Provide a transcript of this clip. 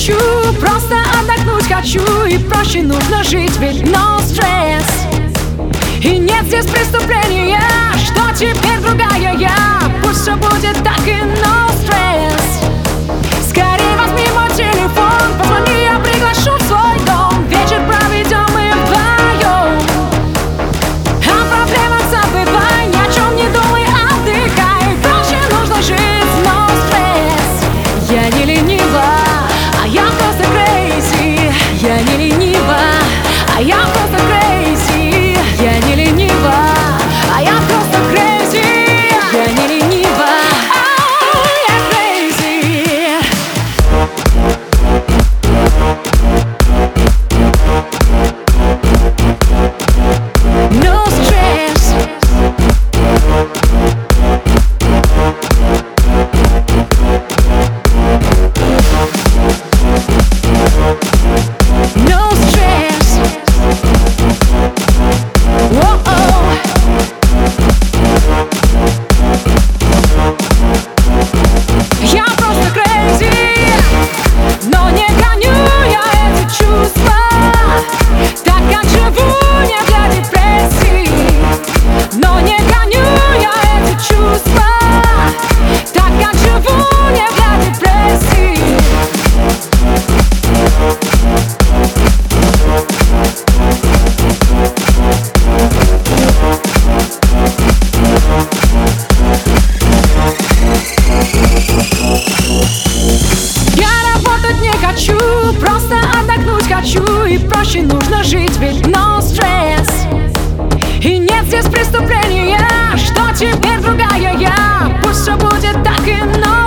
хочу, просто отдохнуть хочу. И проще нужно жить, ведь no stress. И нет здесь преступления, что теперь другая я. Пусть все будет так и no stress. Скорей возьми мой телефон, позвони, я приглашу в свой дом. Вечер проведем мы вдвоем. О проблемах забывай, ни о чем не думай, отдыхай. Проще нужно жить, no stress. Я не ленива, а я просто crazy. Я не ленива, а я просто crazy. Я не ленива, а я просто crazy. Я не ленива, а я crazy. No stress. No stress. Whoa. Я просто crazy, но не гоню я эти чувства. Так как живу не для депрессии, но не гоню я эти чувства. Так как живу не для депрессии. Я работать не хочу, просто отдохнуть хочу. И проще нужно жить, ведь no stress. И нет здесь преступления, что теперь другая я. Пусть все будет так и no